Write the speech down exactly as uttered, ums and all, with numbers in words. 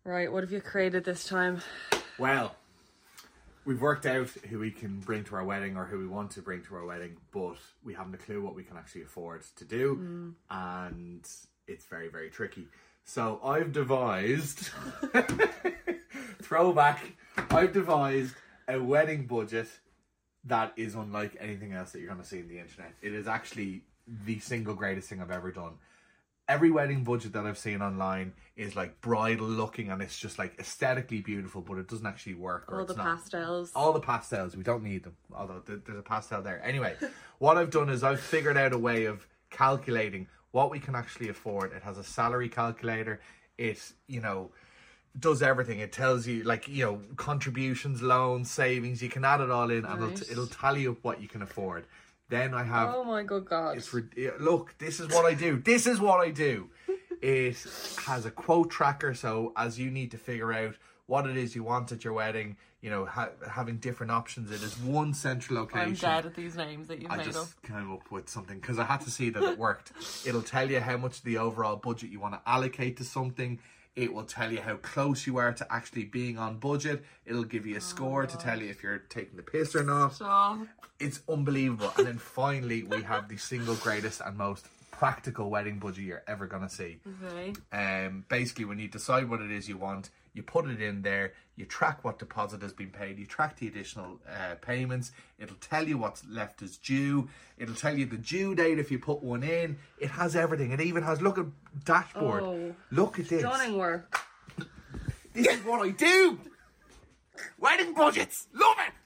Right, what have you created this time? Well, we've worked out who we can bring to our wedding or who we want to bring to our wedding, but we haven't a clue what we can actually afford to do, mm. and it's very, very tricky. So I've devised, throwback, I've devised a wedding budget that is unlike anything else that you're going to see on the internet. It is actually the single greatest thing I've ever done. Every wedding budget that I've seen online is like bridal looking and it's just like aesthetically beautiful, but it doesn't actually work. Or all it's the not. pastels. All the pastels. We don't need them. Although there's a pastel there. Anyway, what I've done is I've figured out a way of calculating what we can actually afford. It has a salary calculator. It, you know, does everything. It tells you like, you know, contributions, loans, savings. You can add it all in, right. and it'll, it'll tell you what you can afford. Then I have... Oh my good God. It's Look, this is what I do. This is what I do. It has a quote tracker, so as you need to figure out what it is you want at your wedding, you know, ha having different options. It is one central location. I'm dead at these names that you've I made up. I just came up with something because I had to see that it worked. It'll tell you how much the overall budget you want to allocate to something. It will tell you how close you are to actually being on budget. It'll give you a score oh, to tell you if you're taking the piss or not. Stop. It's unbelievable. And then finally, we have the single greatest and most practical wedding budget you're ever going to see. Okay. Um, basically, when you decide what it is you want, you put it in there, you track what deposit has been paid, you track the additional uh, payments, it'll tell you what's left as due, it'll tell you the due date if you put one in, it has everything, it even has, look at dashboard, oh, look at this. Stunning work. This is what I do! Wedding budgets! Love it!